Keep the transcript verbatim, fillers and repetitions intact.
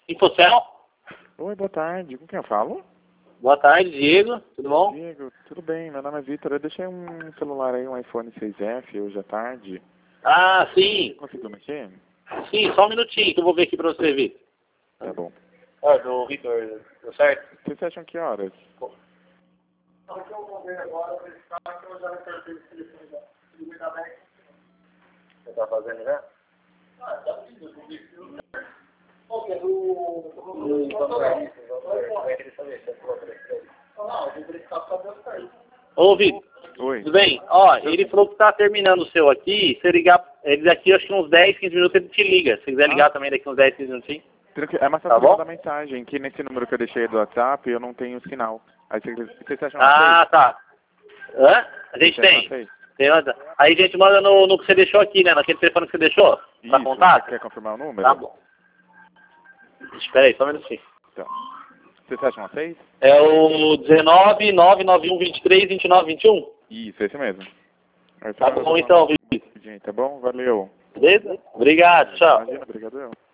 Infocel? Oi, boa tarde. Com quem eu falo? Boa tarde, Diego. Tudo bom? Diego, tudo bem? Meu nome é Vitor. Eu deixei um celular aí, um iPhone seis F, hoje à tarde. Ah, sim. Conseguiu mexer? Sim, só um minutinho que eu vou ver aqui pra você, Vitor. Tá bom. Ah, do Vitor, deu certo? Vocês acham que horas? Então, que eu vou ver agora, verificar que eu já reportei esse telefone da Lume da Beck. Você tá fazendo já? Ah, tá sim, eu vou ver se eu... Ok, do... do... Não, eu vou verificar pra deu certo. Ô, Vitor. Oi. Tudo bem? Ó, ele falou que tá terminando o seu aqui. Se eu ligar, ele daqui acho que uns dez, quinze minutos ele te liga. Se quiser ligar Ah. também daqui uns dez, quinze minutinhos. É mais Tá fácil bom? mandar mensagem, que nesse número que eu deixei do WhatsApp eu não tenho sinal. Aí vocês, vocês acham Ah, ok? tá. Hã? A gente Vocês acham tem. ok? Tem outra. Aí a gente manda no, no que você deixou aqui, né? Naquele telefone que você deixou. Pra Isso, contato? você quer confirmar o número? Tá bom. Espera aí, só um minutinho. Então. Vocês acham ok? É o dezenove, nove nove um, vinte e três, vinte e nove, vinte e um? Isso, esse mesmo. Tá bom então, Vitor. Tá bom? Valeu. Beleza? Obrigado, tchau. Imagina, obrigadão.